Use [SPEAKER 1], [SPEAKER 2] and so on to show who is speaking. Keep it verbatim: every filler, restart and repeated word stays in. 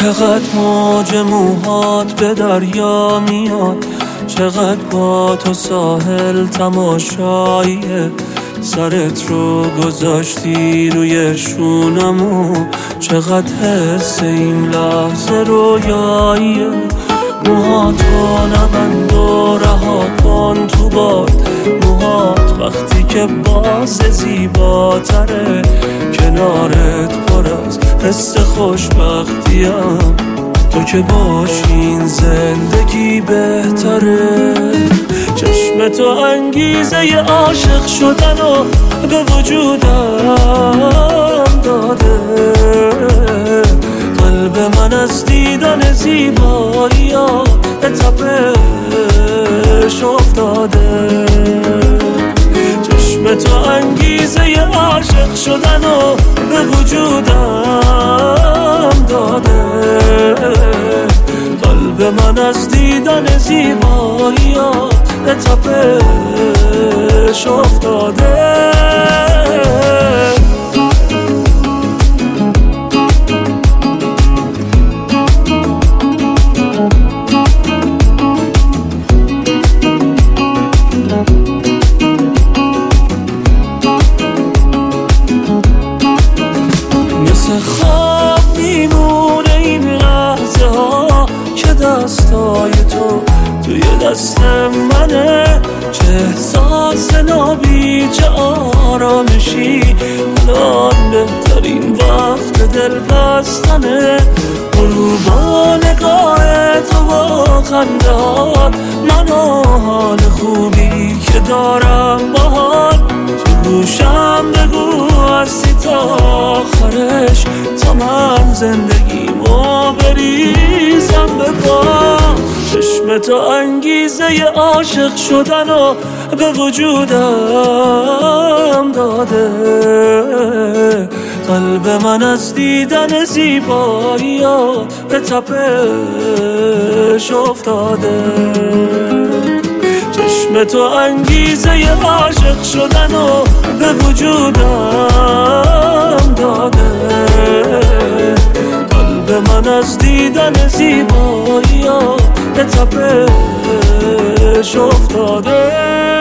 [SPEAKER 1] چقدر موج موهات به دریا میاد، چقدر با تو ساحل تماشاییه. سرت رو گذاشتی روی شونمو، چقدر حس این لحظه رویاییه. موهاتو نبند و رها کن تو باد، موهات وقتی که باز زیباتره. کنارت پر از حس خوشبختیم، تو که باشین زندگی بهتره. چشم تو انگیزه ی عاشق شدن و به وجودم داده. قلب من از دیدن زیبایی‌ها به تپش افتاده. چشم تو انگیزه ی عاشق شدن و به وجودم داده. قلب من از دیدن زیبایی‌ها به تپش افتاده. مثل خواب میمونه این لحظه ها که دستای تو توی دست منه. چه احساس نابی، چه آرامشی، الان بهترین وقت دل بستنه. غروبا نگاه تو و خنده ها، من و حال خوبی که دارم باهات. تو گوشم بگو هستی تا آخرش، تا من زندگیمو بریزم به پا. چشم تو انگیزه ی عاشق شدن و به وجودم داده. قلب من از دیدن زیبایی‌ها به تپش افتاده. چشم تو انگیزه ی عاشق شدن و به وجودم داده. قلب من از دیدن زیبایی‌ها به تپش افتاده.